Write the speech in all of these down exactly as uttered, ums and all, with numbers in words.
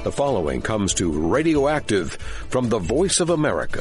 The following comes to Radioactive from the Voice of America.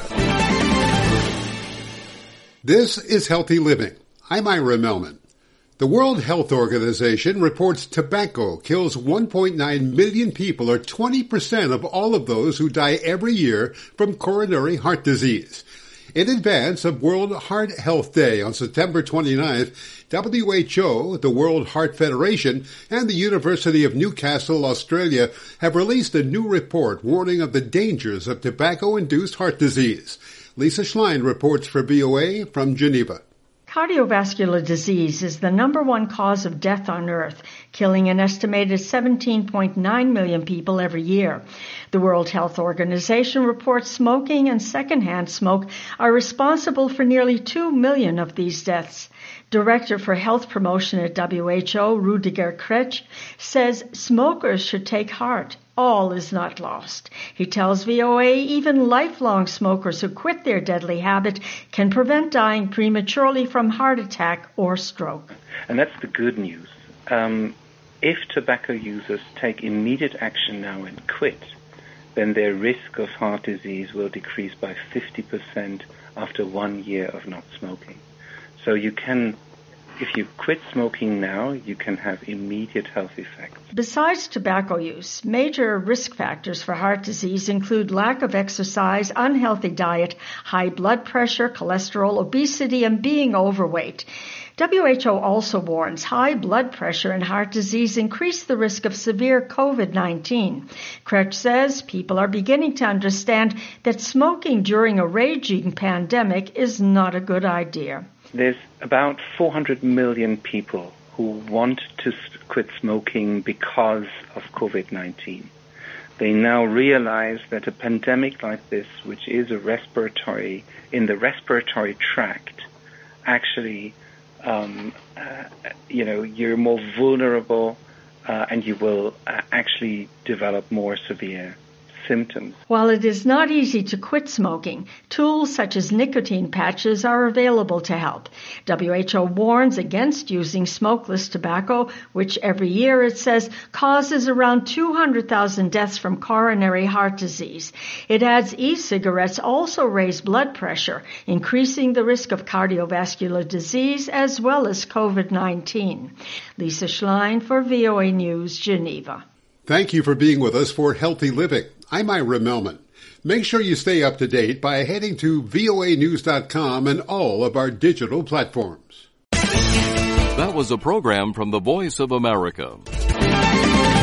This is Healthy Living. I'm Ira Melman. The World Health Organization reports tobacco kills one point nine million people, or twenty percent of all of those who die every year from coronary heart disease. In advance of World Heart Health Day on September twenty-ninth, W H O, the World Heart Federation, and the University of Newcastle, Australia, have released a new report warning of the dangers of tobacco-induced heart disease. Lisa Schlein reports for V O A from Geneva. Cardiovascular disease is the number one cause of death on Earth, killing an estimated seventeen point nine million people every year. The World Health Organization reports smoking and secondhand smoke are responsible for nearly two million of these deaths. Director for Health Promotion at W H O, Rudiger Kretsch, says smokers should take heart. All is not lost. He tells V O A even lifelong smokers who quit their deadly habit can prevent dying prematurely from heart attack or stroke. And that's the good news. Um, if tobacco users take immediate action now and quit, then their risk of heart disease will decrease by fifty percent after one year of not smoking. So you can, if you quit smoking now, you can have immediate health effects. Besides tobacco use, major risk factors for heart disease include lack of exercise, unhealthy diet, high blood pressure, cholesterol, obesity, and being overweight. W H O also warns high blood pressure and heart disease increase the risk of severe COVID nineteen. Kretsch says people are beginning to understand that smoking during a raging pandemic is not a good idea. There's about four hundred million people who want to quit smoking because of COVID nineteen. They now realize that a pandemic like this, which is a respiratory, in the respiratory tract, actually, um, uh, you know, you're more vulnerable uh, and you will uh, actually develop more severe symptoms. While it is not easy to quit smoking, tools such as nicotine patches are available to help. W H O warns against using smokeless tobacco, which every year, it says, causes around two hundred thousand deaths from coronary heart disease. It adds e-cigarettes also raise blood pressure, increasing the risk of cardiovascular disease as well as COVID nineteen. Lisa Schlein for V O A News, Geneva. Thank you for being with us for Healthy Living. I'm Ira Melman. Make sure you stay up to date by heading to V O A news dot com and all of our digital platforms. That was a program from the Voice of America.